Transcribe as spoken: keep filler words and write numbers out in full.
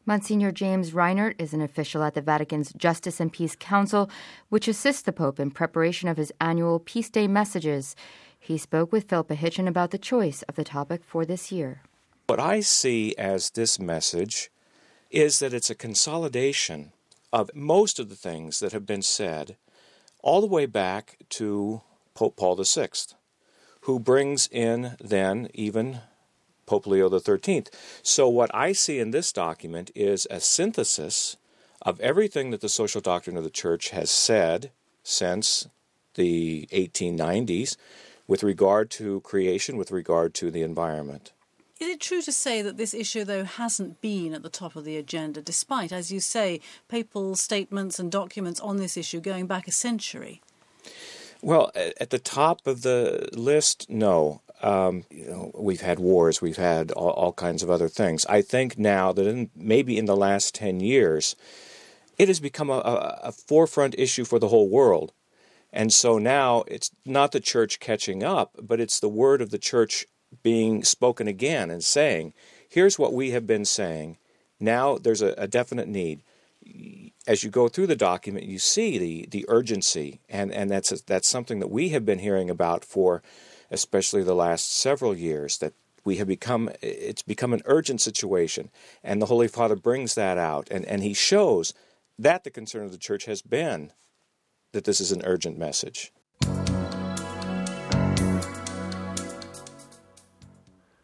Monsignor James Reinert is an official at the Vatican's Justice and Peace Council, which assists the Pope in preparation of his annual Peace Day messages. He spoke with Philippa Hitchen about the choice of the topic for this year. What I see as this message is that it's a consolidation of most of the things that have been said all the way back to Pope Paul the Sixth, who brings in then even Pope Leo the Thirteenth. So what I see in this document is a synthesis of everything that the social doctrine of the Church has said since the eighteen nineties with regard to creation, with regard to the environment. Is it true to say that this issue, though, hasn't been at the top of the agenda, despite, as you say, papal statements and documents on this issue going back a century? Well, at the top of the list, no. Um, you know, we've had wars, we've had all, all kinds of other things. I think now that in, maybe in the last ten years, it has become a, a, a forefront issue for the whole world. And so now it's not the Church catching up, but it's the word of the Church being spoken again and saying, here's what we have been saying. Now there's a, a definite need. As you go through the document, you see the, the urgency, and, and that's a, that's something that we have been hearing about for especially the last several years, that we have become, it's become an urgent situation, and the Holy Father brings that out, and, and he shows that the concern of the Church has been that this is an urgent message.